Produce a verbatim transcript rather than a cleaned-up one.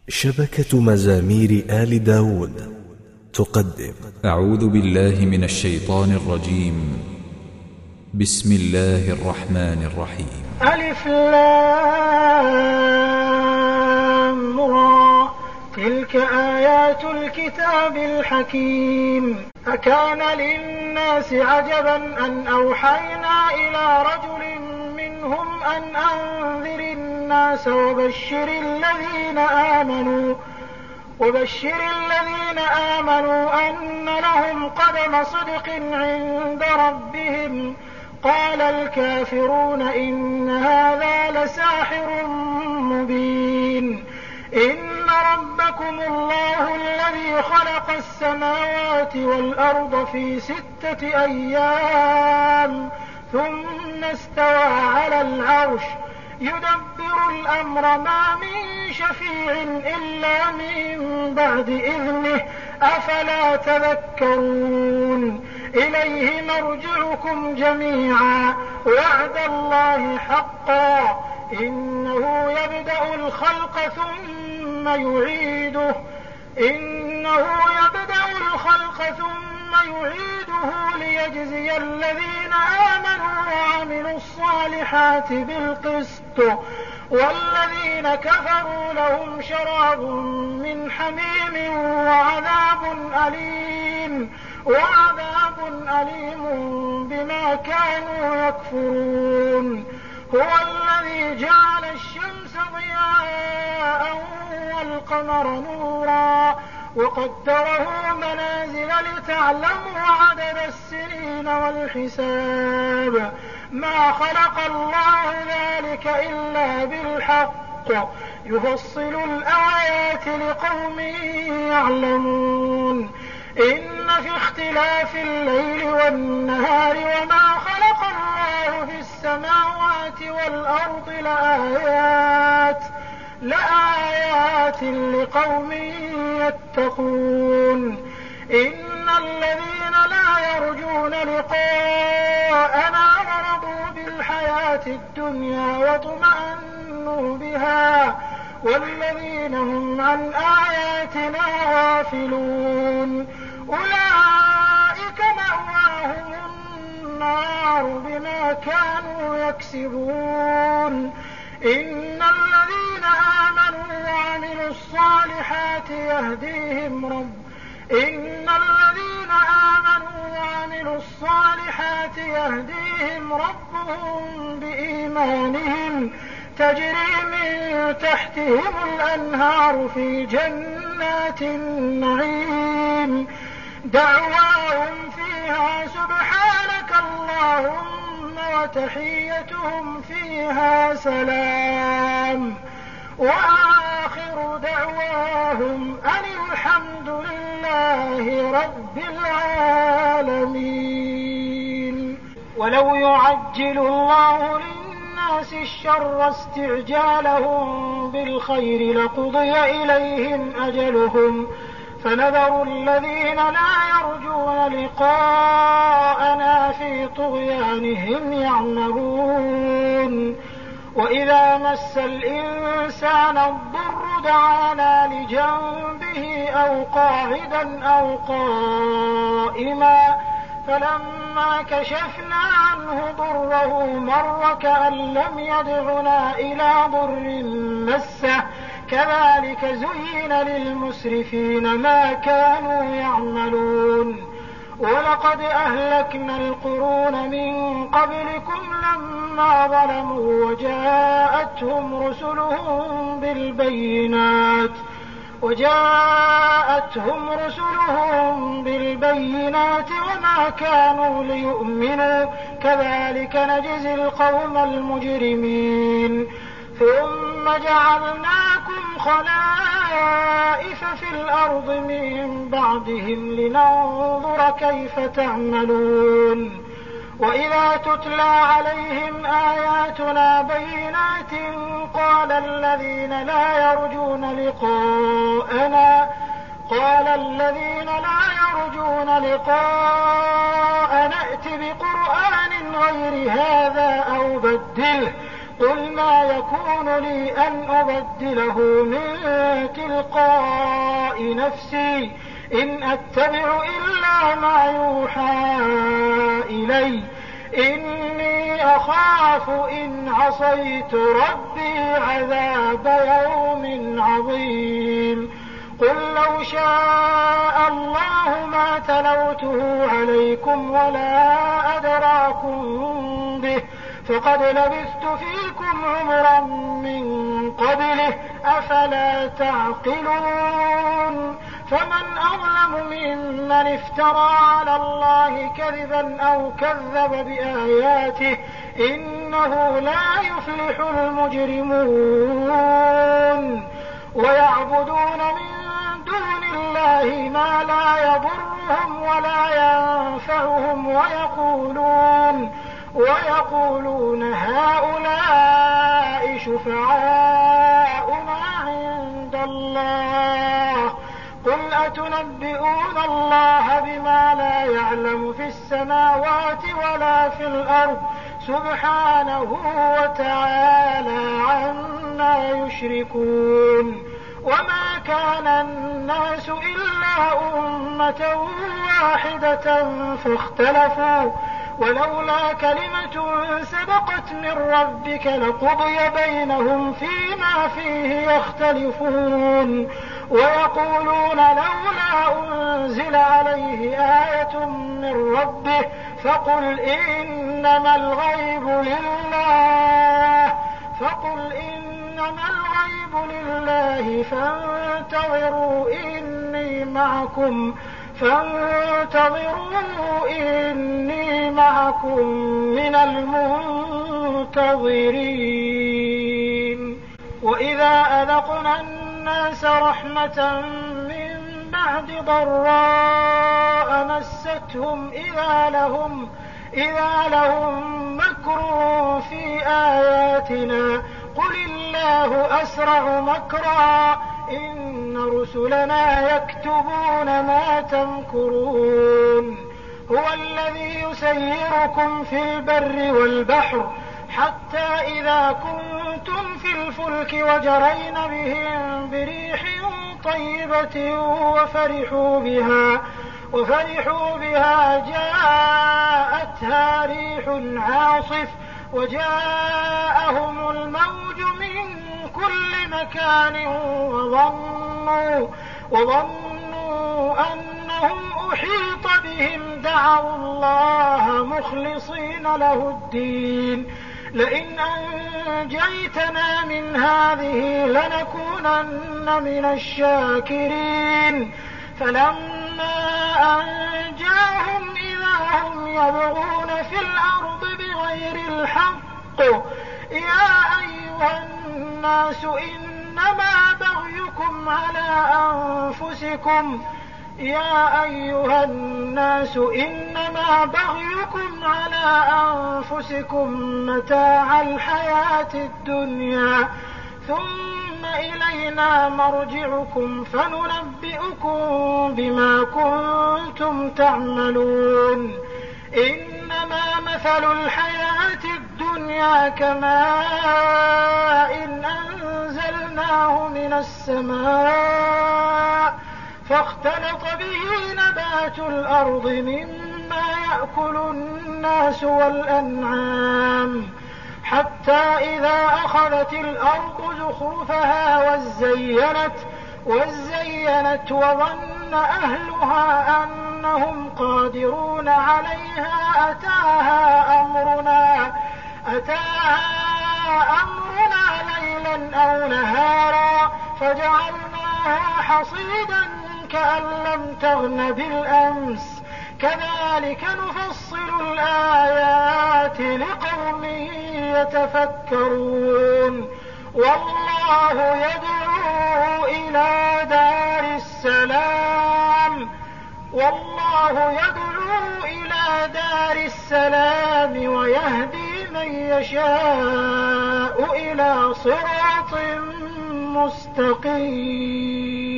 شبكة مزامير آل داود تقدم. أعوذ بالله من الشيطان الرجيم. بسم الله الرحمن الرحيم. ألف لام را تلك آيات الكتاب الحكيم. أكان للناس عجبا أن أوحينا إلى رجل منهم أن أنذر الناس وبشر الذين آمنوا وبشر الذين آمنوا أن لهم قدم صدق عند ربهم. قال الكافرون إن هذا لساحر مبين. إن ربكم الله الذي خلق السماوات والأرض في ستة أيام ثم استوى على العرش يدبر الأمر ما من شفيع إلا من بعد إذنه أفلا تذكرون. إليه مرجعكم جميعا وعد الله حقا إنه يبدأ الخلق ثم يعيده إنه يبدأ الخلق ثم يعيده ليجزي الذين آمنوا وعملوا الصالحات بالقسط والذين كفروا لهم شراب من حميم وعذاب أليم وعذاب أليم بما كانوا يكفرون. هو الذي جعل الشمس ضياء والقمر نورا وقدره منازل لتعلموا عدد السنين والحساب. ما خلق الله ذلك إلا بالحق يفصل الآيات لقوم يعلمون. إن في اختلاف الليل والنهار وما خلق الله في السماوات والأرض لآيات لآيات لقوم يتقون. إن الذين لا يرجون لقاءنا ورضوا بالحياة الدنيا واطمأنوا بها والذين هم عن آياتنا غافلون أولئك مأواهم النار بما كانوا يكسبون. إن الذين آمنوا وعملوا الصالحات يهديهم رب إن الذين آمنوا وعملوا الصالحات يهديهم ربهم بإيمانهم تجري من تحتهم الأنهار في جنات النعيم. دعواهم فيها سبحانك اللهم وتحيتهم فيها سلام وآخر دعواهم أن الحمد لله رب العالمين. ولو يعجل الله للناس الشر استعجالهم بالخير لقضي إليهم أجلهم فنذر الذين لا يرجون لقاءنا في طغيانهم يعمهون. وإذا مس الإنسان الضر دعانا لجنبه أو قاعدا أو قائما فلما كشفنا عنه ضره مر كأن لم يدعنا إلى ضر مسه كذلك زين للمسرفين ما كانوا يعملون. ولقد أهلكنا القرون من قبلكم لما ظلموا وجاءتهم رسلهم بالبينات وجاءتهم رسلهم بالبينات وما كانوا ليؤمنوا كذلك نجزي القوم المجرمين. ثم جعلناكم خلائف في الأرض من بعدهم لننظر كيف تعملون. وإذا تتلى عليهم آياتنا بينات قال الذين لا يرجون لقاءنا قال الذين لا يرجون لقاءنا ائت بقرآن غير هذا أو بدله قل ما يكون لي أن أبدله من تلقاء نفسي إن أتبع إلا ما يوحى إلي إني أخاف إن عصيت ربي عذاب يوم عظيم قل لو شاء الله ما تلوته عليكم ولا أدراكم به فقد لبثت فيكم عمرا من قبله أفلا تعقلون فمن أظلم ممن افترى على الله كذبا أو كذب بآياته إنه لا يفلح المجرمون ويعبدون من دون الله ما لا يضرهم ولا ينفعهم ويقولون ويقولون هؤلاء شفعاؤنا عند الله قل أتنبئون الله بما لا يعلم في السماوات ولا في الأرض سبحانه وتعالى عما يشركون وما كان الناس إلا أمة واحدة فاختلفوا ولولا كلمة سبقت من ربك لقضي بينهم فيما فيه يختلفون ويقولون لولا أنزل عليه آية من ربه فقل إنما الغيب لله فقل إنما الغيب لله فانتظروا إني معكم فانتظروا إني معكم من المنتظرين وإذا أذقنا الناس رحمة من بعد ضراء مستهم إذا لهم إذا لهم مكر في آياتنا قل الله أسرع مكرا إن رسلنا يكتبون ما تمكرون هو الذي يسيركم في البر والبحر حتى إذا كنتم في الفلك وجرين بهم بريح طيبة وفرحوا بها وفرحوا بها جاءتها ريح عاصف وجاءهم الموج من كل مكان وظنوا, وظنوا أنهم أحيط بهم دعوا الله مخلصين له الدين لئن أنجيتنا من هذه لنكونن من الشاكرين فلما أنجاهم إذا هم يبغون في الأرض بغير الحق يا أيها الناس إنما بغيكم على أنفسكم يا أيها الناس إنما بغيكم على أنفسكم متاع الحياة الدنيا ثم إلينا مرجعكم فننبئكم بما كنتم تعملون إنما مثل الحياة الدنيا كماء إن أنزلناه من السماء فاختلط به نبات الأرض مما يأكل الناس والأنعام حتى إذا أخذت الأرض زخرفها وزينت, وزينت وظن أهلها أنهم قادرون عليها أتاها أمرنا, أتاها أمرنا ليلا أو نهارا فجعلناها حصيدا كأن لم تغن بالأمس كذلك نفصل الآيات لقوم يتفكرون والله يدعو إلى دار السلام والله يدعو إلى دار السلام ويهدي من يشاء إلى صراط مستقيم.